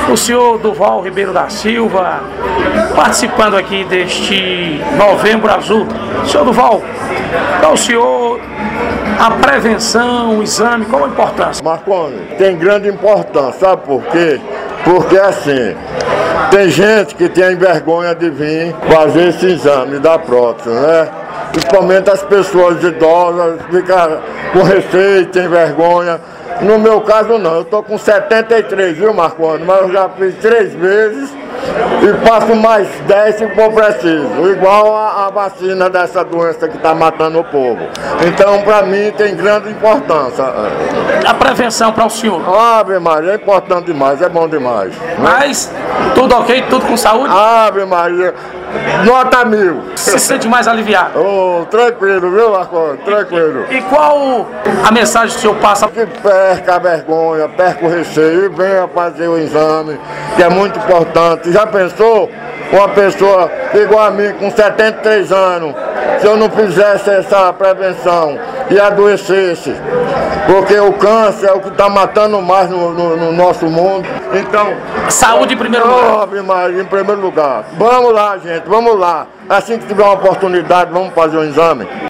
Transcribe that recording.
O senhor Duval Ribeiro da Silva, participando aqui deste Novembro Azul. Senhor Duval, para o senhor, a prevenção, o exame, qual a importância? Marconi, tem grande importância, sabe por quê? Porque assim, tem gente que tem vergonha de vir fazer esse exame da próstata, né? Principalmente as pessoas idosas, ficam com receio, tem vergonha. No meu caso não, eu tô com 73, viu, Marconi? Mas eu já fiz 3 vezes e passo mais 10 se for preciso. Igual a vacina dessa doença que está matando o povo. Então, para mim, tem grande importância. A prevenção para o senhor? Ave Maria, é importante demais, é bom demais. Mas, tudo ok? Tudo com saúde? Ave Maria, nota 1000. Se sente mais aliviado? Oh, tranquilo, viu, Marconi? Tranquilo. E qual a mensagem que o senhor passa? Que perca a vergonha, perca o receio e venha fazer o exame, que é muito importante. Já pensou uma pessoa igual a mim, com 73 anos, se eu não fizesse essa prevenção e adoecesse? Porque o câncer é o que está matando mais no nosso mundo. Então, saúde em primeiro lugar. Ave Maria, em primeiro lugar. Vamos lá, gente, vamos lá. Assim que tiver uma oportunidade, vamos fazer um exame.